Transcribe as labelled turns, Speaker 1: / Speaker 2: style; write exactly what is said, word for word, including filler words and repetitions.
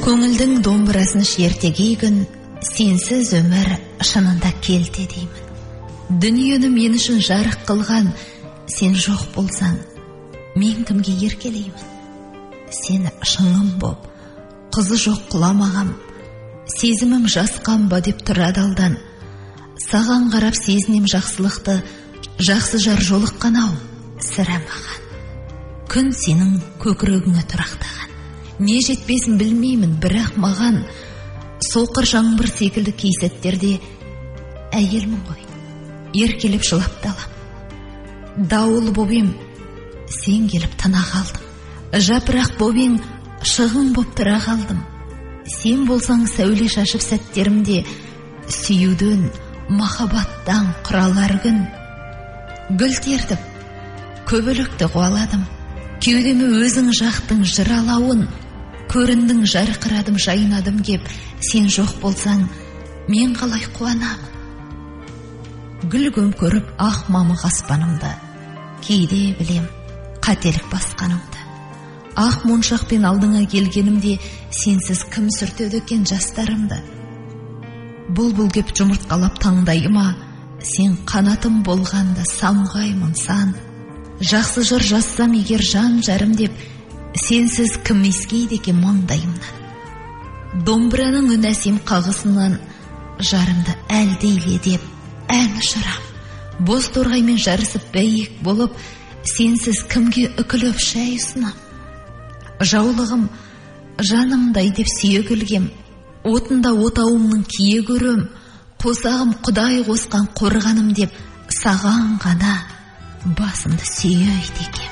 Speaker 1: Көңілдің домбырасын шертегей күн, сенсіз өмір шынында келте деймін. Дүниені мен үшін жарық қылған, сен жоқ болсаң, мен кімге еркелеймін? Сен шыңым боп, қызы жоқ құламағам, сезімім жасқам ба деп тұрады алдан. Саған қарап сезінем жақсылықты, жақсы жар жолыққан ау, сірә маған. Күн сенің көкірегіңе тұрақтаған. Не жетпесін білмеймін, бірақ маған соқыр жаңбыр секілді кей сәттерде әйелмін ғой, еркелеп жылап далам. Дауыл боп ем, сен келіп тына қалдым. Жапырақ боп ең, шығын боп тұра қалдым. Сен болсаң сәуле шашып сәттерімде, сүюден, махаббаттан құралар күн. Гүл тердіп, көбілікті қуаладым. Кеудемі өзің жақтың жыралауын, көріндің жарқырадым, жайнадым кеп, сен жоқ болсаң, мен қалай қуанамын? Гүл көмкөріп ақ мамық аспанымды, кейде білем қателік басқанымды. Ақ моншақпен алдыңа келгенімде, сенсіз кім сүртеді екен жастарымды? Бұлбұл кеп жұмыртқалап таңдайыма, сен қанатым болғанда самғаймын сан. Жақсы жыр жазсам егер жан жарым деп, сенсіз кім ескейді екен маңдайымнан? Домбыраның үн әсем қағысынан жарымды әлдейле деп ән ұшырам. Боз торғаймен жарысып бәйек болып, сенсіз кімге үкіліп шәй ұсынам? Жаулығым жанымдай деп сүйе күлгем, отында отауымның кие көрем, қосағым құдай қосқан қорғаным деп, саған ғана басымды сүйейді екем.